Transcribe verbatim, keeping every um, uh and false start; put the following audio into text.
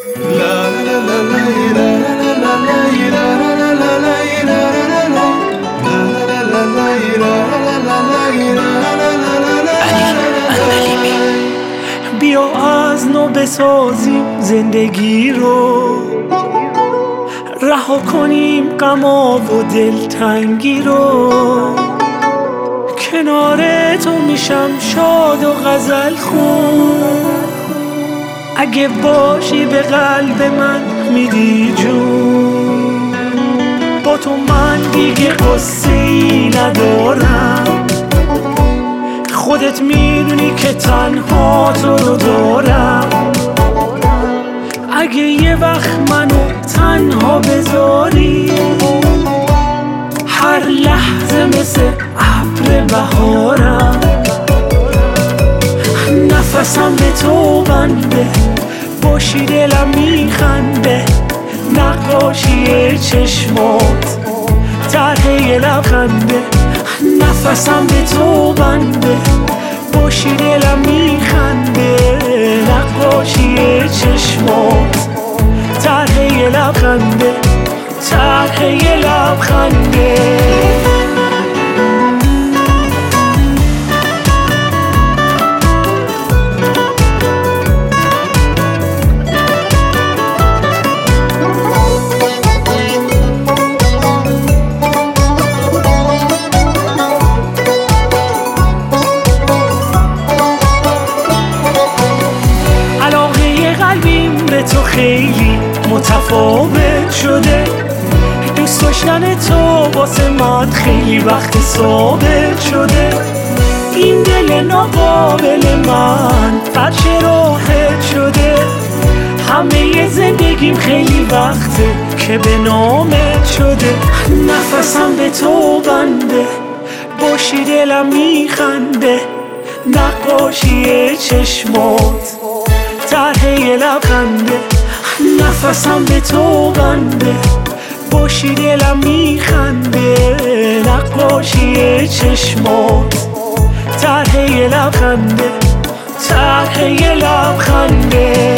بیا از نو بسازیم زندگی رو، رها کنیم غما و دلتنگی رو. کنار تو میشم شاد و غزل خون، اگه باشی به قلب من میدی جون. با تو من دیگه قصه ای ندارم، خودت میدونی که تنها تو رو دارم. اگه یه وقت منو تنها بذاری، هر لحظه مثل ابر بهارم. نفسم به تو بنده، باشی دلم میخنده. نقاشی چشمات طرح یه لبخنده. نفسم به تو بنده، باشی دلم میخنده. نقاشی چشمات طرح یه لبخنده، طرح یه لبخنده. تو خیلی متفاوت شده، دوست داشتن تو واسه من خیلی وقت ثابت شده. این دل ناقابل من فرش راحت شده، همه زندگیم خیلی وقته که به نامت شده. نفسم به تو بنده، باشی دلم میخنده. نقاشی چشمات طرح یه لبخنده. نفسم به تو بنده، باشی دلم میخنده. نقاشی چشمات طرح یه لبخنده، طرح یه لبخنده.